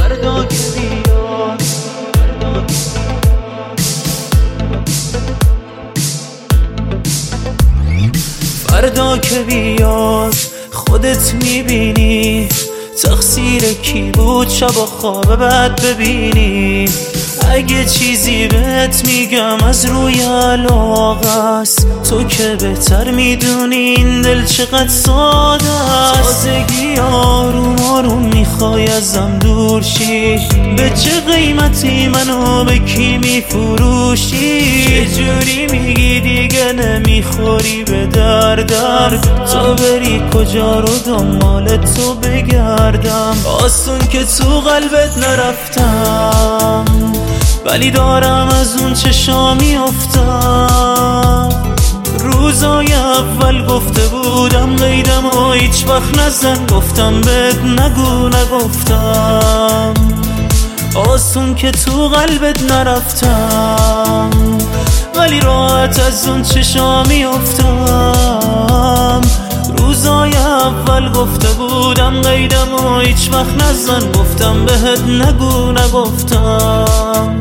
فردا که بیاد، فردا که بیاد خودت میبینی تقصیر کی بود شب خواب بد ببینی. اگه چیزی بهت میگم از روی علاقه است، تو که بهتر میدونی این دل چقدر ساده است. تازگی آروم آروم میخوای ازم دور شی، به چه قیمتی منو به کی میفروشی؟ چجوری میگی دیگه نمیخوری به دردم؟ تو بری کجا رو دنبال تو بگردم؟ آسون که تو قلبت نرفتم، ولی دارم از اون چشا میافتم. روزای اول گفته بودم قیدم و هیچ وقت نزن، گفتم بهت نگو نگفتم. آسون که تو قلبت نرفتم، ولی راحت از اون چشا میافتم. روزای اول گفته بودم قیدم و هیچ وقت نزن، گفتم بهت نگو نگفتم.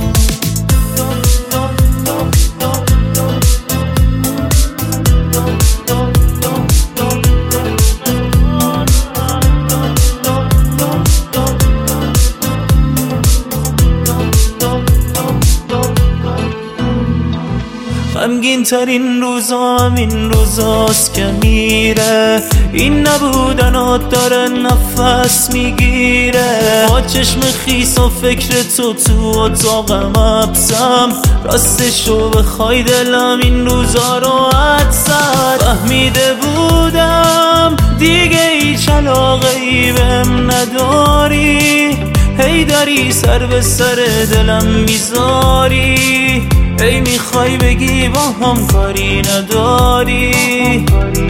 غمگین ترین روزام این روزاست که میره، این نبودنات داره نفس میگیره. با چشم خیس و فکر تو اتاقم حبسم، راستشو بخوای دلم این روزا رو حد زد. فهمیده بودم دیگه هیچ علاقه ای بهم نداری، هی داری سر به سر دلم میذاری. ای میخوای بگی با هم کاری نداری،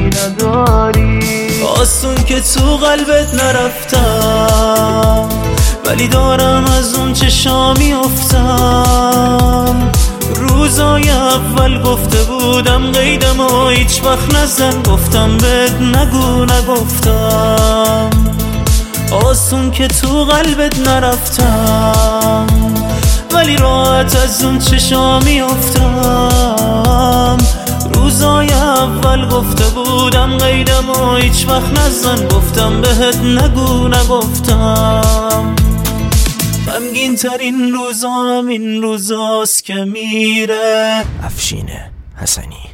آسون که تو قلبت نرفتم، ولی دارم از اون چشا میافتم. روزای اول گفته بودم قیدم و هیچ وقت نزن، گفتم بهت نگو نگفتم. آسون که تو قلبت نرفتم، ولی راحت از اون چشا میافتم. روزای اول گفته بودم قیدم و هیچ وقت نزن، گفتم بهت نگو نگفتم. غمگین ترین روزام این روزاست که میره. افشین حسنی.